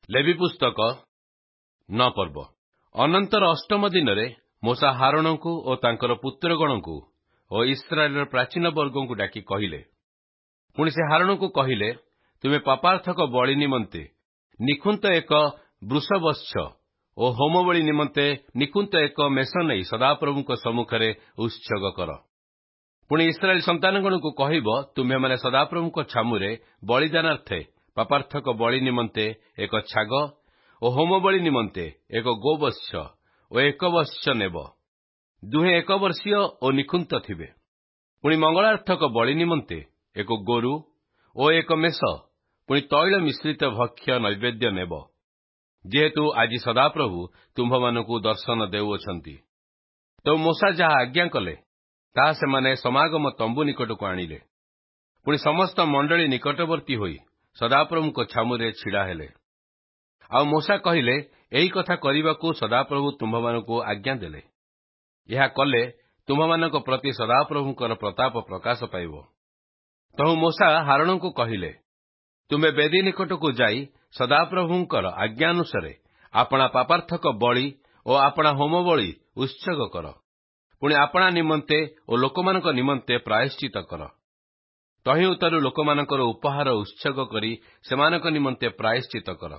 ଲେବି ପୁସ୍ତକ 9 ପର୍ବ। ଅନନ୍ତର ଅଷ୍ଟମ ଦିନରେ ମୋଶା ହାରୋନଙ୍କୁ ଓ ତାଙ୍କର ପୁତ୍ରଗଣଙ୍କୁ ଓ ଇସ୍ରାଏଲର ପ୍ରାଚୀନ ବର୍ଗଙ୍କୁ ଡାକି କହିଲେ, ପୁଣି ସେ ହାରୋନଙ୍କୁ କହିଲେ, ତୁମେ ପାପାର୍ଥକ ବଳି ନିମନ୍ତେ ନିଖୁନ୍ତ ଏକ ବୃଷବତ୍ସ ଓ ହୋମବଳି ନିମନ୍ତେ ନିଖୁନ୍ତ ଏକ ମେଷ ନେଇ ସଦାପ୍ରଭୁଙ୍କ ସମ୍ମୁଖରେ ଉତ୍ସର୍ଗ କର। ପୁଣି ଇସ୍ରାଏଲ ସନ୍ତାନଗଣଙ୍କୁ କହିବ, ତୁମ୍ଭେମାନେ ସଦାପ୍ରଭୁଙ୍କ ଛାମୁରେ ବଳିଦାନାର୍ଥେ ପାପାର୍ଥକ ବଳି ନିମନ୍ତେ ଏକ ଛାଗ ଓ ହୋମବଳି ନିମନ୍ତେ ଏକ ଗୋବତ୍ସ ଓ ଏକ ବତ୍ସ ନେବ। ଦୁହେଁ 1 ବର୍ଷୀୟ ଓ ନିଖୁନ୍ତ ଥିବେ। ପୁଣି ମଙ୍ଗଳାର୍ଥକ ବଳି ନିମନ୍ତେ ଏକ ଗୋରୁ ଓ ଏକ ମେଷ, ପୁଣି ତୈଳ ମିଶ୍ରିତ ଭକ୍ଷ୍ୟ ନୈବେଦ୍ୟ ନେବ, ଯେହେତୁ ଆଜି ସଦାପ୍ରଭୁ ତୁମ୍ଭମାନଙ୍କୁ ଦର୍ଶନ ଦେଉଅଛନ୍ତି। ତ ମୋଶା ଯାହା ଆଜ୍ଞା କଲେ, ତାହା ସେମାନେ ସମାଗମ ତମ୍ବୁ ନିକଟକୁ ଆଣିଲେ। ପୁଣି ସମସ୍ତ ମଣ୍ଡଳୀ ନିକଟବର୍ତ୍ତୀ ହୋଇ ସଦାପ୍ରଭୁଙ୍କ ଛାମୁରେ ଛିଡ଼ା ହେଲେ। ଆଉ ମୋଶା କହିଲେ, ଏହି କଥା କରିବାକୁ ସଦାପ୍ରଭୁ ତୁମ୍ଭମାନଙ୍କୁ ଆଜ୍ଞା ଦେଲେ। ଏହା କଲେ ତୁମ୍ଭମାନଙ୍କ ପ୍ରତି ସଦାପ୍ରଭୁଙ୍କର ପ୍ରତାପ ପ୍ରକାଶ ପାଇବ। ତହୁ ମୋଶା ହାରୋନଙ୍କୁ କହିଲେ, ତୁମ୍ଭେ ବେଦୀ ନିକଟକୁ ଯାଇ ସଦାପ୍ରଭୁଙ୍କର ଆଜ୍ଞାନୁସାରେ ଆପଣା ପାପାର୍ଥକ ବଳି ଓ ଆପଣା ହୋମବଳି ଉତ୍ସର୍ଗ କର। ପୁଣି ଆପଣା ନିମନ୍ତେ ଓ ଲୋକମାନଙ୍କ ନିମନ୍ତେ ପ୍ରାୟଶ୍ଚିତ କର। ତହିଁଉତ୍ତାରୁ ଲୋକମାନଙ୍କର ଉପହାର ଉତ୍ସର୍ଗ କରି ସେମାନଙ୍କ ନିମନ୍ତେ ପ୍ରାୟଶ୍ଚିତ କର।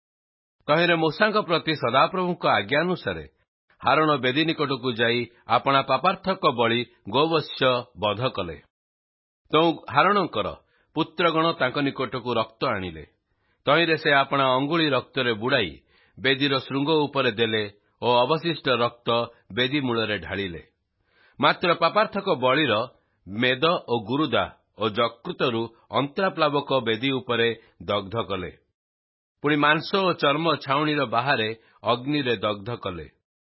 ତହିଁରେ ମୋଶାଙ୍କ ପ୍ରତି ସଦାପ୍ରଭୁଙ୍କ ଆଜ୍ଞାନୁସାରେ ହାରୋନ ବେଦୀ ନିକଟକୁ ଯାଇ ଆପଣା ପାପାର୍ଥକ ବଳି ଗୋବତ୍ସ ବଧ କଲେ। ତେଣୁ ହାରୋନଙ୍କର ପୁତ୍ରଗଣ ତାଙ୍କ ନିକଟକୁ ରକ୍ତ ଆଣିଲେ। ତହିଁରେ ସେ ଆପଣା ଅଙ୍ଗୁଳି ରକ୍ତରେ ବୁଡ଼ାଇ ବେଦୀର ଶୃଙ୍ଗ ଉପରେ ଦେଲେ ଓ ଅବଶିଷ୍ଟ ରକ୍ତ ବେଦୀ ମୂଳରେ ଢାଳିଲେ। ମାତ୍ର ପାପାର୍ଥକ ବଳିର ମେଦ ଓ ଗୁରୁଦା ଓ ଯକୃତରୁ ଅନ୍ତ୍ରାପ୍ଲାବକ ବେଦୀ ଉପରେ ଦଗ୍ଧ କଲେ। ପୁଣି ମାଂସ ଓ ଚର୍ମ ଛାଉଣିର ବାହାରେ ଅଗ୍ନିରେ ଦଗ୍ଧ କଲେ।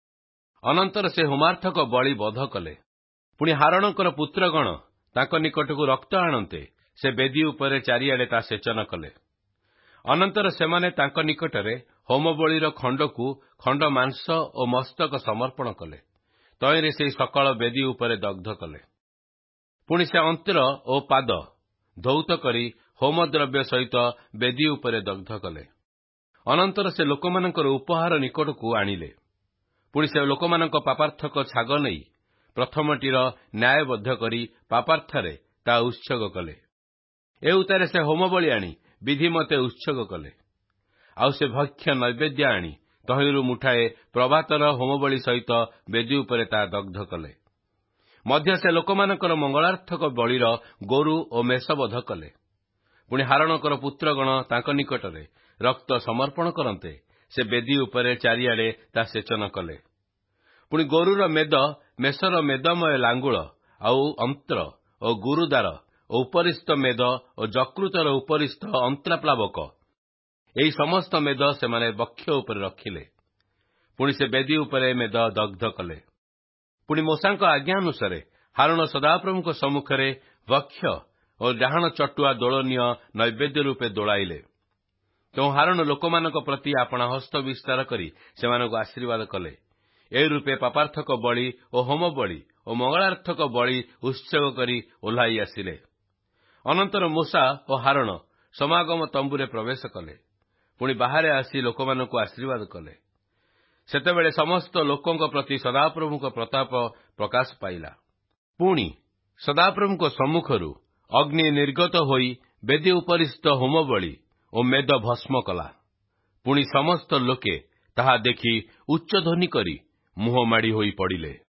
ଅନନ୍ତର ସେ ହୋମାର୍ଥକ ବଳି ବଧ କଲେ। ପୁଣି ହାରୋନଙ୍କର ପୁତ୍ରଗଣ ତାଙ୍କ ନିକଟକୁ ରକ୍ତ ଆଣନ୍ତେ ସେ ବେଦୀ ଉପରେ ଚାରିଆଡ଼େ ତା ସେଚନ କଲେ। ଅନନ୍ତର ସେମାନେ ତାଙ୍କ ନିକଟରେ ହୋମବଳିର ଖଣ୍ଡକୁ ଖଣ୍ଡ ମାଂସ ଓ ମସ୍ତକ ସମର୍ପଣ କଲେ। ତହିଁରେ ସେହି ସକଳ ବେଦୀ ଉପରେ ଦଗ୍ଧ କଲେ। ପୁଣି ସେ ଅନ୍ତ୍ର ଓ ପାଦ ଧୌତ କରି ହୋମଦ୍ରବ୍ୟ ସହିତ ବେଦୀ ଉପରେ ଦଗ୍ଧ କଲେ। ଅନନ୍ତର ସେ ଲୋକମାନଙ୍କର ଉପହାର ନିକଟକୁ ଆଣିଲେ। ପୁଣି ସେ ଲୋକମାନଙ୍କ ପାପାର୍ଥକ ଛାଗ ନେଇ ପ୍ରଥମଟିର ନ୍ୟାୟବଦ୍ଧ କରି ପାପାର୍ଥରେ ତା ଉତ୍ସର୍ଗ କଲେ। ଏ ଉତ୍ତାରେ ସେ ହୋମବଳି ଆଣି ବିଧିମତେ ଉତ୍ସର୍ଗ କଲେ। ଆଉ ସେ ଭକ୍ଷ୍ୟ ନୈବେଦ୍ୟ ଆଣି ତହିଁରୁ ମୁଠାଏ ପ୍ରଭାତର ହୋମବଳି ସହିତ ବେଦୀ ଉପରେ ତା ଦଗ୍ଧ କଲେ। ମଧ୍ୟ ସେ ଲୋକମାନଙ୍କର ମଙ୍ଗଳାର୍ଥକ ବଳିର ଗୋରୁ ଓ ମେଷ ବଧ କଲେ। ପୁଣି ହାରୋନଙ୍କର ପୁତ୍ରଗଣ ତାଙ୍କ ନିକଟରେ ରକ୍ତ ସମର୍ପଣ କରନ୍ତେ ସେ ବେଦୀ ଉପରେ ଚାରିଆଡ଼େ ତା ସେଚନ କଲେ। ପୁଣି ଗୋରୁର ମେଦ, ମେଷର ମେଦମୟ ଲାଙ୍ଗୁଳ, ଆଉ ଅନ୍ତ୍ର ଓ ଗୁରୁଦାର ଓ ଉପରିସ୍ଥ ମେଦ ଓ ଯକୃତର ଉପରିସ୍ଥ ଅନ୍ତ୍ରାପ୍ଲାବକ, ଏହି ସମସ୍ତ ମେଦ ସେମାନେ ବକ୍ଷ ଉପରେ ରଖିଲେ। ପୁଣି ସେ ବେଦୀ ଉପରେ ମେଦ ଦଗ୍ଧ କଲେ। ପୁଣି ମୋଶାଙ୍କ ଆଜ୍ଞାନୁସାରେ ହାରୋନ ସଦାପ୍ରଭୁଙ୍କ ସମ୍ମୁଖରେ ବକ୍ଷ ଓ ଡାହାଣ ଚଟୁଆ ଦୋଳନୀୟ ନୈବେଦ୍ୟ ରୂପେ ଦୋଳାଇଲେ। ତେଣୁ ହାରୋନ ଲୋକମାନଙ୍କ ପ୍ରତି ଆପଣା ହସ୍ତ ବିସ୍ତାର କରି ସେମାନଙ୍କୁ ଆଶୀର୍ବାଦ କଲେ। ଏ ରୂପେ ପାପାର୍ଥକ ବଳି ଓ ହୋମବଳି ଓ ମଙ୍ଗଳାର୍ଥକ ବଳି ଉତ୍ସର୍ଗ କରି ଓହ୍ଲାଇ ଆସିଲେ। ଅନନ୍ତର ମୋଶା ଓ ହାରୋନ ସମାଗମ ତମ୍ବୁରେ ପ୍ରବେଶ କଲେ। ପୁଣି ବାହାରେ ଆସି ଲୋକମାନଙ୍କୁ ଆଶୀର୍ବାଦ କଲେ। ସେତେବେଳେ ସମସ୍ତ ଲୋକଙ୍କ ପ୍ରତି ସଦାପ୍ରଭୁଙ୍କ ପ୍ରତାପ ପ୍ରକାଶ ପାଇଲା। ପୁଣି ସଦାପ୍ରଭୁଙ୍କ ସମ୍ମୁଖରୁ ଅଗ୍ନି ନିର୍ଗତ ହୋଇ ବେଦୀ ଉପରିସ୍ଥ ହୋମବଳି ଓ ମେଦ ଭସ୍ମ କଲା। ପୁଣି ସମସ୍ତ ଲୋକେ ତାହା ଦେଖି ଉଚ୍ଚ ଧ୍ୱନି କରି ମୁହଁ ମାଡ଼ି ହୋଇ ପଡ଼ିଲେ।